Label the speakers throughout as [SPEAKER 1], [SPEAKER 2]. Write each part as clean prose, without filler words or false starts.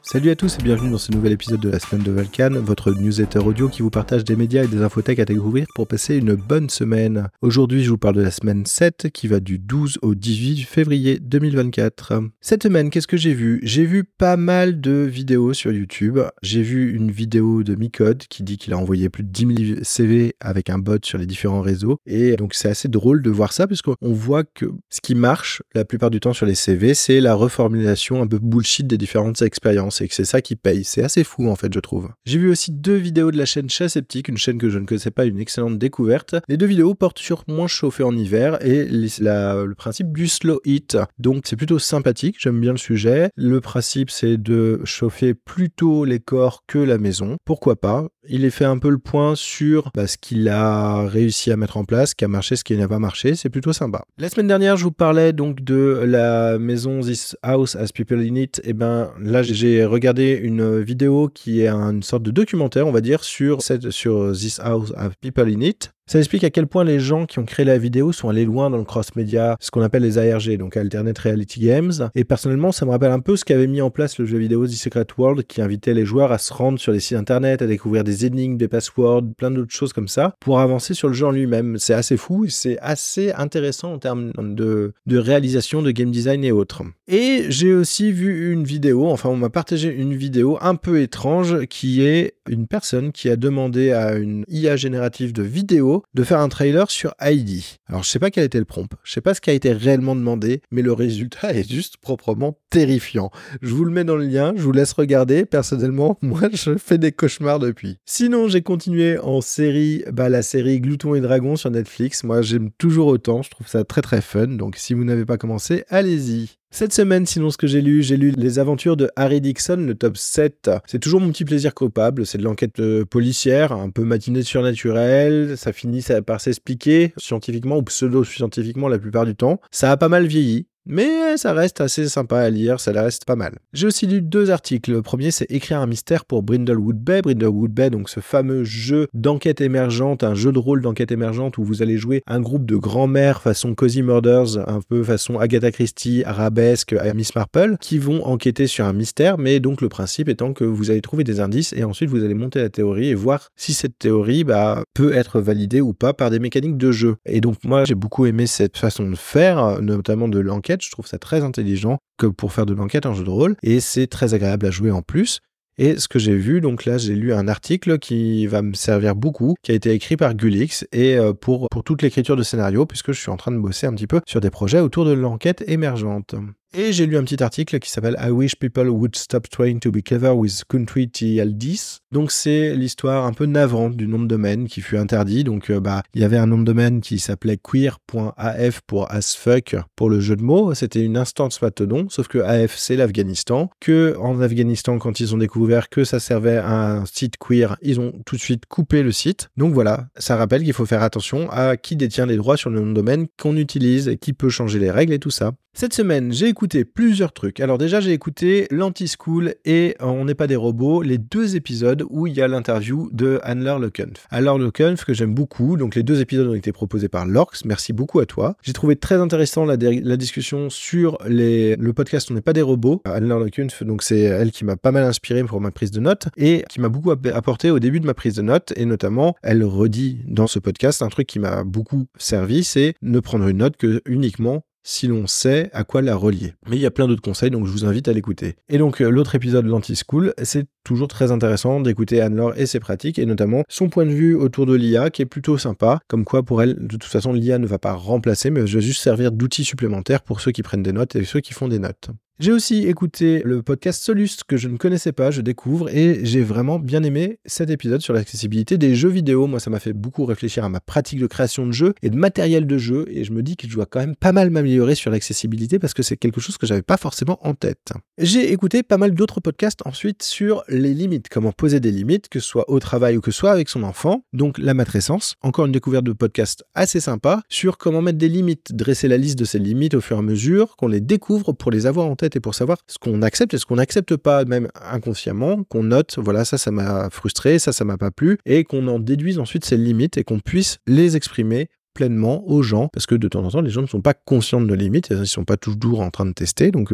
[SPEAKER 1] Salut à tous et bienvenue dans ce nouvel épisode de la semaine de Valkan, votre newsletter audio qui vous partage des médias et des infotech à découvrir pour passer une bonne semaine. Aujourd'hui, je vous parle de la semaine 7 qui va du 12 au 18 février 2024. Cette semaine, qu'est-ce que j'ai vu ? J'ai vu pas mal de vidéos sur YouTube. J'ai vu une vidéo de Micode qui dit qu'il a envoyé plus de 10 000 CV avec un bot sur les différents réseaux. Et donc, c'est assez drôle de voir ça parce qu'on voit que ce qui marche la plupart du temps sur les CV, c'est la reformulation un peu bullshit des différentes expériences. Et que c'est ça qui paye. C'est assez fou en fait, je trouve. J'ai vu aussi 2 vidéos de la chaîne Chat Sceptique, une chaîne que je ne connaissais pas, une excellente découverte. Les 2 vidéos portent sur moins chauffer en hiver et le principe du slow heat. Donc c'est plutôt sympathique, j'aime bien le sujet. Le principe c'est de chauffer plutôt les corps que la maison. Pourquoi pas ? Il est fait un peu le point sur ce qu'il a réussi à mettre en place, ce qui a marché, ce qui n'a pas marché. C'est plutôt sympa. La semaine dernière, je vous parlais donc de la maison This House Has People in It. Et là, j'ai regardé une vidéo qui est une sorte de documentaire, on va dire, sur This House Has People in It. Ça explique à quel point les gens qui ont créé la vidéo sont allés loin dans le cross-média, ce qu'on appelle les ARG, donc Alternate Reality Games. Et personnellement, ça me rappelle un peu ce qu'avait mis en place le jeu vidéo The Secret World, qui invitait les joueurs à se rendre sur les sites internet, à découvrir des énigmes, des passwords, plein d'autres choses comme ça, pour avancer sur le jeu en lui-même. C'est assez fou, c'est assez intéressant en termes de réalisation, de game design et autres. Et j'ai aussi vu une vidéo, on m'a partagé une vidéo un peu étrange, qui est une personne qui a demandé à une IA générative de vidéo de faire un trailer sur Heidi. Alors je sais pas quel était le prompt, je sais pas ce qui a été réellement demandé, mais le résultat est juste proprement terrifiant. Je vous le mets dans le lien, je vous laisse regarder. Personnellement, moi je fais des cauchemars depuis. Sinon, j'ai continué en série, la série Glouton et Dragon sur Netflix. Moi j'aime toujours autant, je trouve ça très très fun, donc si vous n'avez pas commencé, allez-y. Cette semaine, sinon, ce que j'ai lu Les aventures de Harry Dixon, le top 7. C'est toujours mon petit plaisir coupable, c'est de l'enquête policière, un peu matinée surnaturelle, ça finit par s'expliquer scientifiquement ou pseudo-scientifiquement la plupart du temps. Ça a pas mal vieilli. Mais ça reste assez sympa à lire, ça reste pas mal. J'ai aussi lu 2 articles. Le premier, c'est Écrire un mystère pour Brindlewood Bay. Brindlewood Bay, donc ce fameux jeu d'enquête émergente, un jeu de rôle d'enquête émergente où vous allez jouer un groupe de grands-mères façon Cozy Murders, un peu façon Agatha Christie, Arabesque, Miss Marple, qui vont enquêter sur un mystère, mais donc le principe étant que vous allez trouver des indices et ensuite vous allez monter la théorie et voir si cette théorie peut être validée ou pas par des mécaniques de jeu. Et donc moi, j'ai beaucoup aimé cette façon de faire, notamment de l'enquête. Je trouve ça très intelligent que pour faire de l'enquête en jeu de rôle et c'est très agréable à jouer en plus. Et ce que j'ai vu, donc là j'ai lu un article qui va me servir beaucoup, qui a été écrit par Gulix et pour toute l'écriture de scénario, puisque je suis en train de bosser un petit peu sur des projets autour de l'enquête émergente. Et j'ai lu un petit article qui s'appelle I wish people would stop trying to be clever with country TLDs. Donc c'est l'histoire un peu navrante du nom de domaine qui fut interdit. Donc il y avait un nom de domaine qui s'appelait queer.af pour as fuck pour le jeu de mots. C'était une instance Mastodon, sauf que AF c'est l'Afghanistan. Que en Afghanistan, quand ils ont découvert que ça servait à un site queer, ils ont tout de suite coupé le site. Donc voilà, ça rappelle qu'il faut faire attention à qui détient les droits sur le nom de domaine qu'on utilise et qui peut changer les règles et tout ça. Cette semaine, j'ai écouté plusieurs trucs. Alors déjà, j'ai écouté l'Anti-School et On n'est pas des robots, les 2 épisodes où il y a l'interview de Handler Lecunf. Alors Lecunf, que j'aime beaucoup, donc les 2 épisodes ont été proposés par Lorx, merci beaucoup à toi. J'ai trouvé très intéressant la discussion sur le podcast On n'est pas des robots. Handler Lecunf, donc c'est elle qui m'a pas mal inspiré pour ma prise de notes et qui m'a beaucoup apporté au début de ma prise de notes et notamment, elle redit dans ce podcast un truc qui m'a beaucoup servi, c'est ne prendre une note que uniquement si l'on sait à quoi la relier. Mais il y a plein d'autres conseils, donc je vous invite à l'écouter. Et donc l'autre épisode de l'Anti-School, c'est toujours très intéressant d'écouter Anne-Laure et ses pratiques, et notamment son point de vue autour de l'IA, qui est plutôt sympa, comme quoi pour elle, de toute façon, l'IA ne va pas remplacer, mais va juste servir d'outil supplémentaire pour ceux qui prennent des notes et ceux qui font des notes. J'ai aussi écouté le podcast Solus que je ne connaissais pas, je découvre, et j'ai vraiment bien aimé cet épisode sur l'accessibilité des jeux vidéo. Moi, ça m'a fait beaucoup réfléchir à ma pratique de création de jeux et de matériel de jeu, et je me dis que je dois quand même pas mal m'améliorer sur l'accessibilité parce que c'est quelque chose que j'avais pas forcément en tête. J'ai écouté pas mal d'autres podcasts ensuite sur les limites, comment poser des limites, que ce soit au travail ou que ce soit avec son enfant, donc la matrescence. Encore une découverte de podcast assez sympa sur comment mettre des limites, dresser la liste de ces limites au fur et à mesure qu'on les découvre pour les avoir en tête et pour savoir ce qu'on accepte et ce qu'on n'accepte pas, même inconsciemment, qu'on note, voilà, ça m'a frustré, ça m'a pas plu, et qu'on en déduise ensuite ces limites et qu'on puisse les exprimer pleinement aux gens, parce que de temps en temps, les gens ne sont pas conscients de nos limites, ils ne sont pas toujours en train de tester, donc voilà.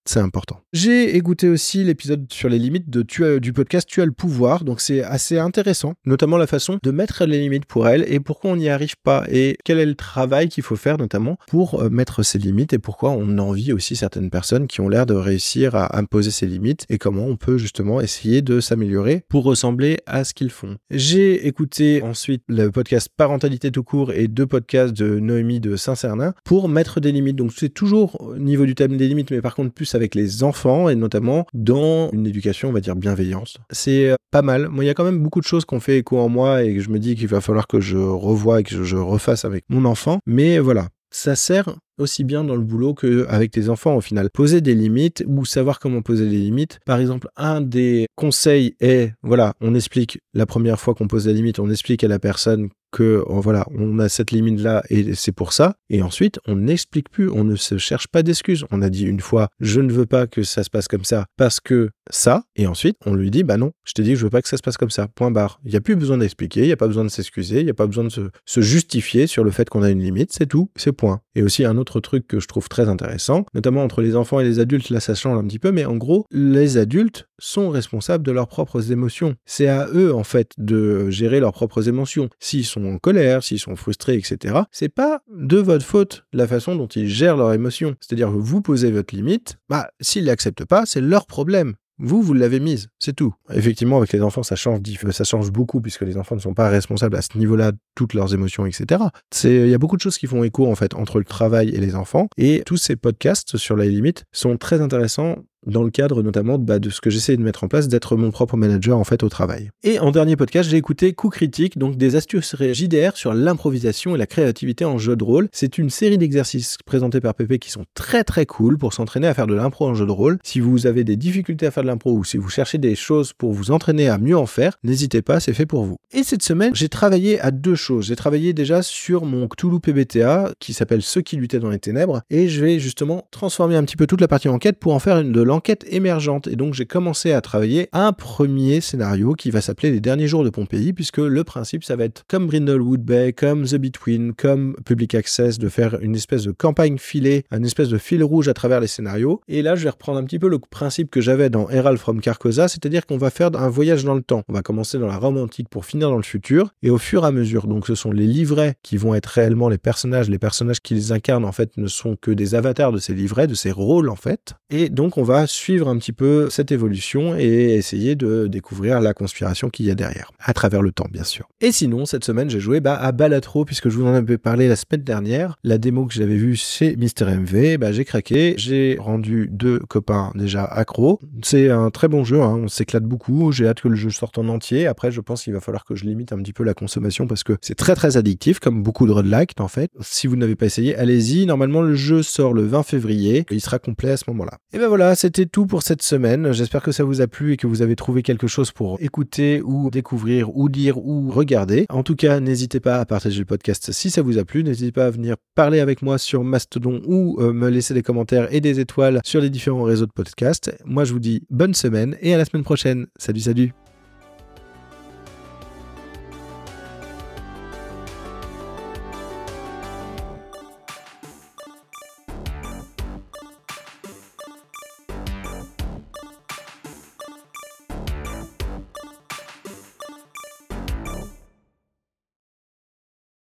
[SPEAKER 1] C'est important. J'ai écouté aussi l'épisode sur les limites du podcast Tu as le pouvoir, donc c'est assez intéressant, notamment la façon de mettre les limites pour elle et pourquoi on n'y arrive pas et quel est le travail qu'il faut faire notamment pour mettre ces limites et pourquoi on envie aussi certaines personnes qui ont l'air de réussir à imposer ces limites et comment on peut justement essayer de s'améliorer pour ressembler à ce qu'ils font. J'ai écouté ensuite le podcast Parentalité tout court et 2 podcasts de Noémie de Saint-Cernin pour mettre des limites. Donc c'est toujours au niveau du thème des limites, mais par contre plus avec les enfants et notamment dans une éducation, on va dire, bienveillance. C'est pas mal. Moi, il y a quand même beaucoup de choses qu'on fait écho en moi et que je me dis qu'il va falloir que je revoie et que je refasse avec mon enfant. Mais voilà, ça sert aussi bien dans le boulot qu'avec tes enfants au final. Poser des limites ou savoir comment poser des limites. Par exemple, un des conseils est, voilà, on explique la première fois qu'on pose des limites, on explique à la personne que voilà, on a cette limite-là et c'est pour ça. Et ensuite, on n'explique plus, on ne se cherche pas d'excuses. On a dit une fois, je ne veux pas que ça se passe comme ça parce que ça. Et ensuite, on lui dit, bah non, je t'ai dit que je veux pas que ça se passe comme ça. Point barre. Il n'y a plus besoin d'expliquer, il n'y a pas besoin de s'excuser, il n'y a pas besoin de se justifier sur le fait qu'on a une limite, c'est tout, c'est point. Et aussi un autre truc que je trouve très intéressant, notamment entre les enfants et les adultes, là ça change un petit peu, mais en gros, les adultes sont responsables de leurs propres émotions. C'est à eux, en fait, de gérer leurs propres émotions. S'ils sont en colère, s'ils sont frustrés, etc., c'est pas de votre faute la façon dont ils gèrent leurs émotions. C'est-à-dire que vous posez votre limite, s'ils l'acceptent pas, c'est leur problème. Vous l'avez mise, c'est tout. Effectivement, avec les enfants, ça change beaucoup puisque les enfants ne sont pas responsables à ce niveau-là de toutes leurs émotions, etc. Il y a beaucoup de choses qui font écho, en fait, entre le travail et les enfants. Et tous ces podcasts sur les limites sont très intéressants dans le cadre notamment de ce que j'essaie de mettre en place, d'être mon propre manager en fait au travail. Et en dernier podcast, j'ai écouté Coup Critique, donc des astuces JDR sur l'improvisation et la créativité en jeu de rôle. C'est une série d'exercices présentés par Pépé qui sont très très cool pour s'entraîner à faire de l'impro en jeu de rôle. Si vous avez des difficultés à faire de l'impro ou si vous cherchez des choses pour vous entraîner à mieux en faire, n'hésitez pas, c'est fait pour vous. Et cette semaine, j'ai travaillé à 2 choses. J'ai travaillé déjà sur mon Cthulhu PBTA qui s'appelle Ceux qui luttaient dans les ténèbres et je vais justement transformer un petit peu toute la partie enquête pour en faire de l'enquête émergente. Et donc j'ai commencé à travailler un premier scénario qui va s'appeler Les derniers jours de Pompéi, puisque le principe ça va être comme Brindlewood Bay, comme The Between, comme Public Access, de faire une espèce de campagne filée, une espèce de fil rouge à travers les scénarios. Et là je vais reprendre un petit peu le principe que j'avais dans Herald from Carcosa, c'est-à-dire qu'on va faire un voyage dans le temps. On va commencer dans la Rome antique pour finir dans le futur, et au fur et à mesure, donc ce sont les livrets qui vont être réellement les personnages qui les incarnent en fait ne sont que des avatars de ces livrets, de ces rôles en fait. Et donc on va suivre un petit peu cette évolution et essayer de découvrir la conspiration qu'il y a derrière, à travers le temps bien sûr. Et sinon, cette semaine, j'ai joué à Balatro, puisque je vous en avais parlé la semaine dernière. La démo que j'avais vue chez Mister MV, j'ai craqué, j'ai rendu 2 copains déjà accros. C'est un très bon jeu, on s'éclate beaucoup, j'ai hâte que le jeu sorte en entier. Après, je pense qu'il va falloir que je limite un petit peu la consommation parce que c'est très très addictif, comme beaucoup de roguelike en fait. Si vous n'avez pas essayé, allez-y. Normalement, le jeu sort le 20 février, il sera complet à ce moment-là. Et voilà, c'était tout pour cette semaine. J'espère que ça vous a plu et que vous avez trouvé quelque chose pour écouter ou découvrir ou lire ou regarder. En tout cas, n'hésitez pas à partager le podcast si ça vous a plu. N'hésitez pas à venir parler avec moi sur Mastodon ou me laisser des commentaires et des étoiles sur les différents réseaux de podcasts. Moi, je vous dis bonne semaine et à la semaine prochaine. Salut, salut!